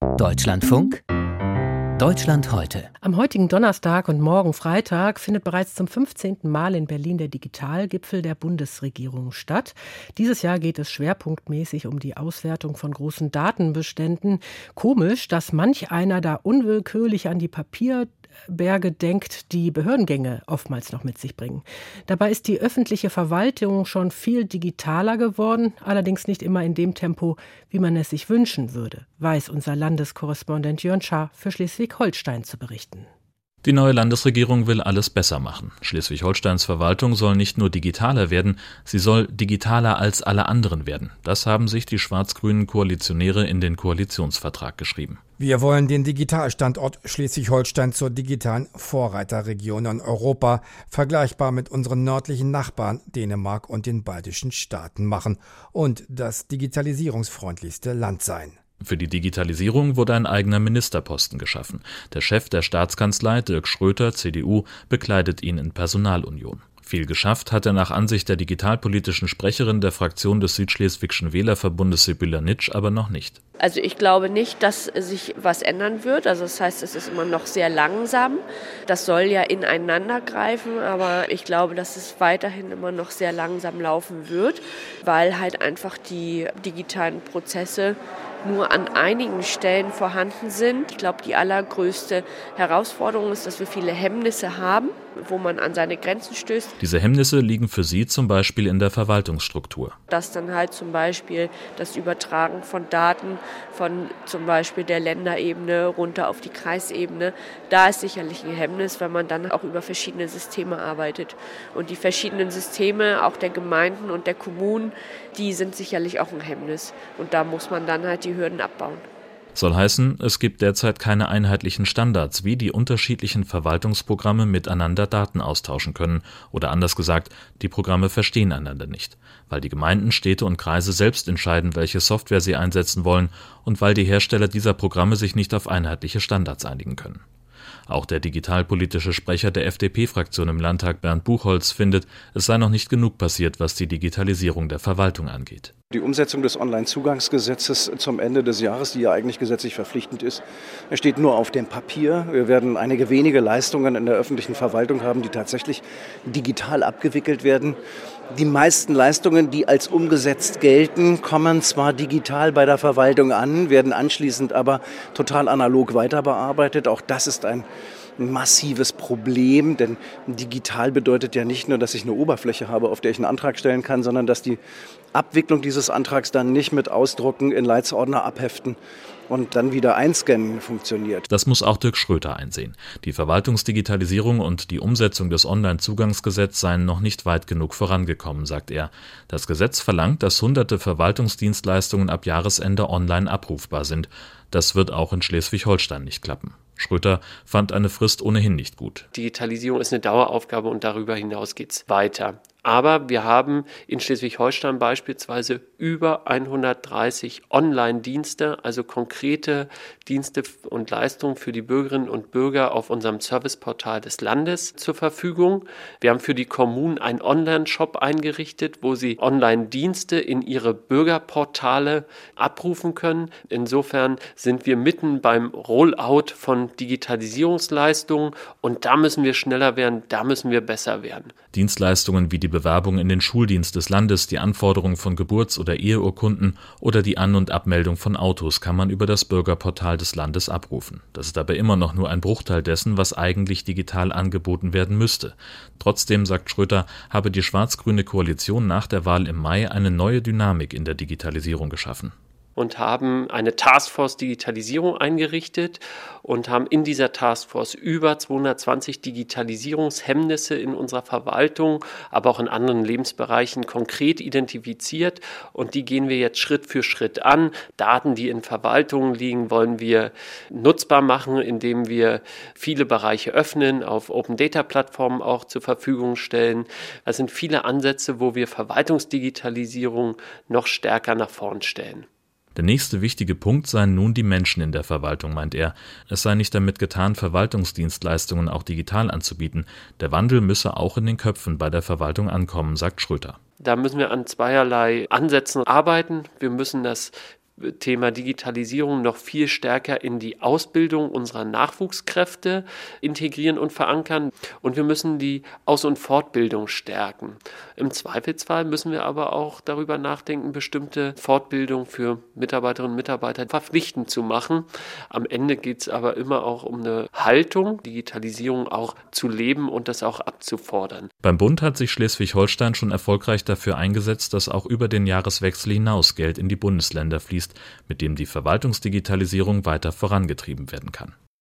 Deutschlandfunk Deutschland heute. Am heutigen Donnerstag und morgen Freitag findet bereits zum 15. Mal in Berlin der Digitalgipfel der Bundesregierung statt. Dieses Jahr geht es schwerpunktmäßig um die Auswertung von großen Datenbeständen. Komisch, dass manch einer da unwillkürlich an die Papierberge denkt, die Behördengänge oftmals noch mit sich bringen. Dabei ist die öffentliche Verwaltung schon viel digitaler geworden, allerdings nicht immer in dem Tempo, wie man es sich wünschen würde, weiß unser Landeskorrespondent Jörn Schaar für Schleswig-Holstein zu berichten. Die neue Landesregierung will alles besser machen. Schleswig-Holsteins Verwaltung soll nicht nur digitaler werden, sie soll digitaler als alle anderen werden. Das haben sich die schwarz-grünen Koalitionäre in den Koalitionsvertrag geschrieben. Wir wollen den Digitalstandort Schleswig-Holstein zur digitalen Vorreiterregion in Europa, vergleichbar mit unseren nördlichen Nachbarn Dänemark und den baltischen Staaten machen und das digitalisierungsfreundlichste Land sein. Für die Digitalisierung wurde ein eigener Ministerposten geschaffen. Der Chef der Staatskanzlei, Dirk Schröter, CDU, bekleidet ihn in Personalunion. Viel geschafft hat er nach Ansicht der digitalpolitischen Sprecherin der Fraktion des Südschleswigschen Wählerverbundes Sibylla Nitsch aber noch nicht. Also ich glaube nicht, dass sich was ändern wird. Also das heißt, es ist immer noch sehr langsam. Das soll ja ineinander greifen, aber ich glaube, dass es weiterhin immer noch sehr langsam laufen wird, weil halt einfach die digitalen Prozesse nur an einigen Stellen vorhanden sind. Ich glaube, die allergrößte Herausforderung ist, dass wir viele Hemmnisse haben, wo man an seine Grenzen stößt. Diese Hemmnisse liegen für sie zum Beispiel in der Verwaltungsstruktur. Dass dann halt zum Beispiel das Übertragen von Daten von zum Beispiel der Länderebene runter auf die Kreisebene, da ist sicherlich ein Hemmnis, wenn man dann auch über verschiedene Systeme arbeitet. Und die verschiedenen Systeme, auch der Gemeinden und der Kommunen, die sind sicherlich auch ein Hemmnis. Und da muss man dann halt die Hürden abbauen. Soll heißen, es gibt derzeit keine einheitlichen Standards, wie die unterschiedlichen Verwaltungsprogramme miteinander Daten austauschen können. Oder anders gesagt, die Programme verstehen einander nicht. Weil die Gemeinden, Städte und Kreise selbst entscheiden, welche Software sie einsetzen wollen und weil die Hersteller dieser Programme sich nicht auf einheitliche Standards einigen können. Auch der digitalpolitische Sprecher der FDP-Fraktion im Landtag, Bernd Buchholz, findet, es sei noch nicht genug passiert, was die Digitalisierung der Verwaltung angeht. Die Umsetzung des Onlinezugangsgesetzes zum Ende des Jahres, die ja eigentlich gesetzlich verpflichtend ist, steht nur auf dem Papier. Wir werden einige wenige Leistungen in der öffentlichen Verwaltung haben, die tatsächlich digital abgewickelt werden. Die meisten Leistungen, die als umgesetzt gelten, kommen zwar digital bei der Verwaltung an, werden anschließend aber total analog weiterbearbeitet. Auch das ist ein massives Problem, denn digital bedeutet ja nicht nur, dass ich eine Oberfläche habe, auf der ich einen Antrag stellen kann, sondern dass die Abwicklung dieses Antrags dann nicht mit Ausdrucken in Leitsordner abheften und dann wieder einscannen funktioniert. Das muss auch Dirk Schröter einsehen. Die Verwaltungsdigitalisierung und die Umsetzung des Onlinezugangsgesetzes seien noch nicht weit genug vorangekommen, sagt er. Das Gesetz verlangt, dass hunderte Verwaltungsdienstleistungen ab Jahresende online abrufbar sind. Das wird auch in Schleswig-Holstein nicht klappen. Schröter fand eine Frist ohnehin nicht gut. Digitalisierung ist eine Daueraufgabe und darüber hinaus geht's weiter. Aber wir haben in Schleswig-Holstein beispielsweise über 130 Online-Dienste, also konkrete Dienste und Leistungen für die Bürgerinnen und Bürger auf unserem Serviceportal des Landes zur Verfügung. Wir haben für die Kommunen einen Online-Shop eingerichtet, wo sie Online-Dienste in ihre Bürgerportale abrufen können. Insofern sind wir mitten beim Rollout von Digitalisierungsleistungen und da müssen wir schneller werden, da müssen wir besser werden. Dienstleistungen wie die Bewerbung in den Schuldienst des Landes, die Anforderung von Geburts- oder Eheurkunden oder die An- und Abmeldung von Autos kann man über das Bürgerportal des Landes abrufen. Das ist aber immer noch nur ein Bruchteil dessen, was eigentlich digital angeboten werden müsste. Trotzdem, sagt Schröter, habe die schwarz-grüne Koalition nach der Wahl im Mai eine neue Dynamik in der Digitalisierung geschaffen. Und haben eine Taskforce Digitalisierung eingerichtet und haben in dieser Taskforce über 220 Digitalisierungshemmnisse in unserer Verwaltung, aber auch in anderen Lebensbereichen konkret identifiziert. Und die gehen wir jetzt Schritt für Schritt an. Daten, die in Verwaltungen liegen, wollen wir nutzbar machen, indem wir viele Bereiche öffnen, auf Open-Data-Plattformen auch zur Verfügung stellen. Das sind viele Ansätze, wo wir Verwaltungsdigitalisierung noch stärker nach vorn stellen. Der nächste wichtige Punkt seien nun die Menschen in der Verwaltung, meint er. Es sei nicht damit getan, Verwaltungsdienstleistungen auch digital anzubieten. Der Wandel müsse auch in den Köpfen bei der Verwaltung ankommen, sagt Schröter. Da müssen wir an zweierlei Ansätzen arbeiten. Wir müssen das Thema Digitalisierung noch viel stärker in die Ausbildung unserer Nachwuchskräfte integrieren und verankern. Und wir müssen die Aus- und Fortbildung stärken. Im Zweifelsfall müssen wir aber auch darüber nachdenken, bestimmte Fortbildung für Mitarbeiterinnen und Mitarbeiter verpflichtend zu machen. Am Ende geht es aber immer auch um eine Haltung, Digitalisierung auch zu leben und das auch abzufordern. Beim Bund hat sich Schleswig-Holstein schon erfolgreich dafür eingesetzt, dass auch über den Jahreswechsel hinaus Geld in die Bundesländer fließt, mit dem die Verwaltungsdigitalisierung weiter vorangetrieben werden kann.